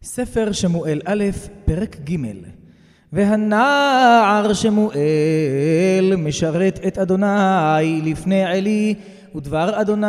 ספר שמואל א', פרק ג'. והנער שמואל משרת את אדוני לפני עלי, ודבר אדוני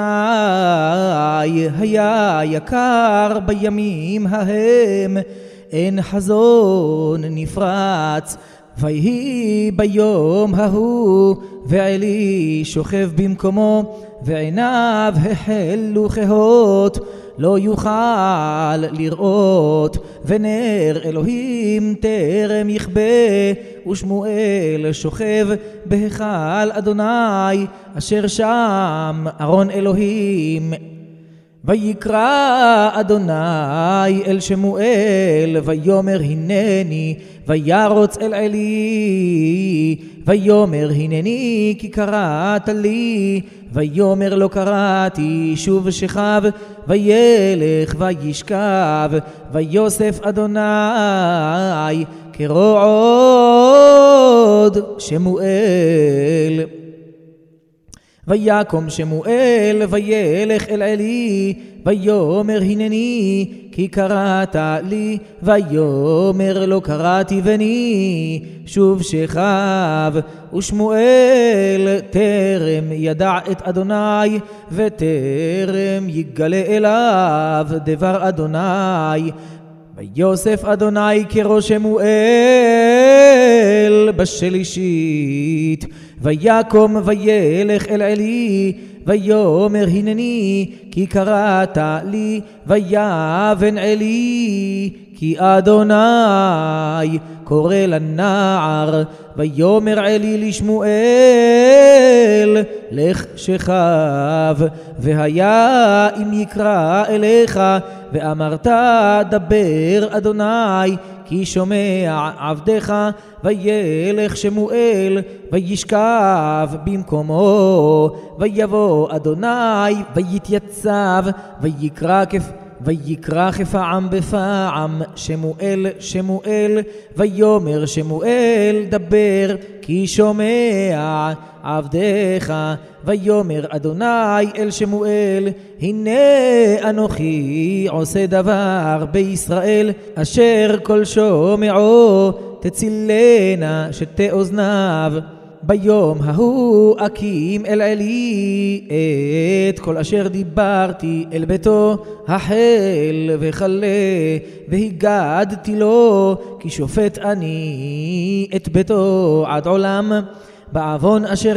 היה יקר בימים ההם, אין חזון נפרץ. ויהי ביום ההוא ועלי שוכב במקומו, ועיניו החלו כהות, לא יוכל לראות, ונר אלוהים טרם יכבה. ושמואל שוכב בהיכל אדוני אשר שם ארון אלוהים. ויקרא אדוני אל שמואל ויאמר הנני, וירוץ אל עלי ויאמר הנני כי קראת לי. ויאמר לא קראתי, שוב שכב וילך וישכב. ויוסף אדוני כרעוד שמואל. ויקום שמואל וילך אל עלי ויאמר הנני כי קראת לי. ויאמר לא קראתי בני, שוב שכב. ושמואל טרם ידע את אדוני, וטרם יגלה אליו דבר אדוני. ויוסף אדוני כראש שמואל בשלישית. ויקום וילך אל עלי ויאמר הנני כי קראת לי. ויבן עלי כי אדוני קורא לנער. ויאמר עלי לשמואל לך שכב, והיה אם יקרא אליך ואמרת דבר אדוני כי שומע עבדך. וילך שמואל וישכב במקומו. ויבוא אדוני ויתייצב ויקרא כפעם בפעם שמואל שמואל. ויאמר שמואל דבר כי שומע עבדך. ויאמר אדוני אל שמואל הנה אנוכי עושה דבר בישראל, אשר כל שומעו תצילנה שתי אוזניו. ביום ההוא אקים אל עלי את כל אשר דיברתי אל ביתו החל וכלה, והגדתי לו כי שופט אני את ביתו עד עולם. בעוון אשר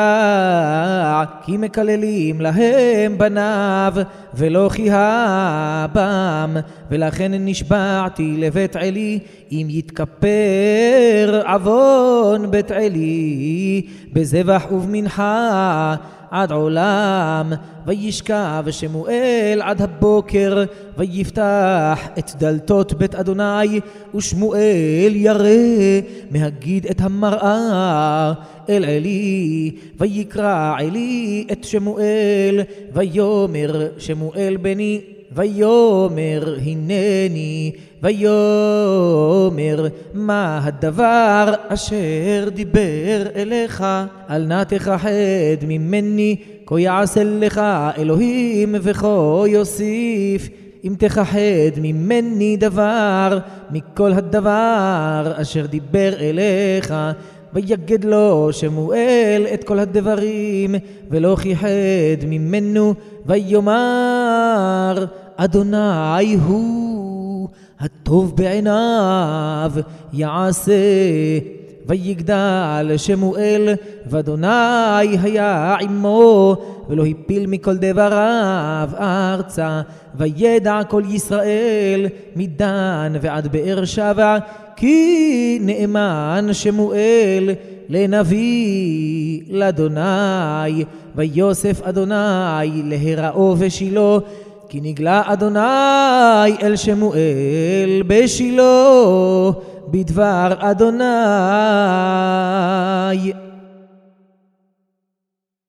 ידע כי מקללים להם בניו, ולא חיה בם. ולכן נשבעתי לבית עלי אם יתכפר עוון בית עלי בזבח ובמנחה עד עולם. וישכב שמואל עד הבוקר ויפתח את דלתות בית אדוני, ושמואל ירא מהגיד את המראה אל עלי. ויקרא עלי את שמואל ויאמר שמואל בני. ויאמר הנני. ויאמר מה הדבר אשר דיבר אליך? אל נא תכחד ממני, כה יעשה לך אלוהים וכה יוסיף. אם תכחד ממני דבר מכל הדבר אשר דיבר אליך. ויגד לו שמואל את כל הדברים ולא כיחד ממנו. ויאמר אדוני הוא הטוב בעיניו יעשה. ויגדל שמואל ואדוני היה עמו, ולא הפיל מכל דבריו ארצה. וידע כל ישראל מדן ועד באר שבע כי נאמן שמואל לנביא לאדוני. ויוסף אדוני להיראו בשילה, כי נגלה אדוני אל שמואל בשילה בדבר אדוני.